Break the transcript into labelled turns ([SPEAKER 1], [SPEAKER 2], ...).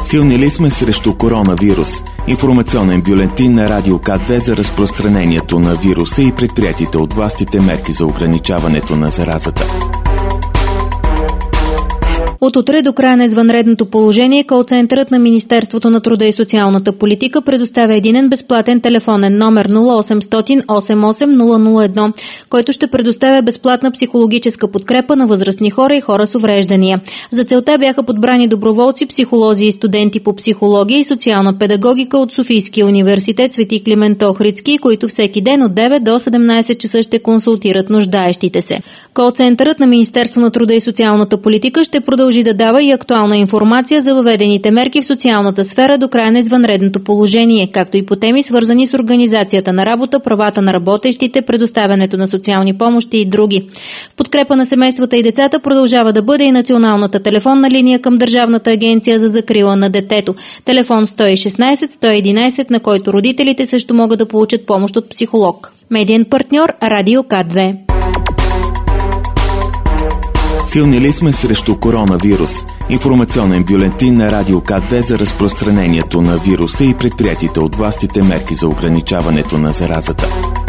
[SPEAKER 1] Силни ли сме срещу коронавирус? Информационен бюлетин на Радио К2 за разпространението на вируса и предприятите от властите мерки за ограничаването на заразата.
[SPEAKER 2] От утре до края на извънредното положение кол-центърът на Министерството на труда и социалната политика предоставя единен безплатен телефонен номер 0800 88 001, който ще предоставя безплатна психологическа подкрепа на възрастни хора и хора с увреждания. За целта бяха подбрани доброволци, психолози и студенти по психология и социална педагогика от Софийския университет Свети Климент Охридски, които всеки ден от 9 до 17 часа ще консултират нуждаещите се. Кол-центърът на Министерството на труда и социалната политика ще продължи да дава и актуална информация за въведените мерки в социалната сфера до края на извънредното положение, както и по теми свързани с организацията на работа, правата на работещите, предоставянето на социални помощи и други. В подкрепа на семействата и децата продължава да бъде и националната телефонна линия към Държавната агенция за закрила на детето. Телефон 116-111, на който родителите също могат да получат помощ от психолог. Медиен партньор Радио К2.
[SPEAKER 1] Силни ли сме срещу коронавирус? Информационен бюлетин на Радио К2 за разпространението на вируса и предприятите от властите мерки за ограничаването на заразата.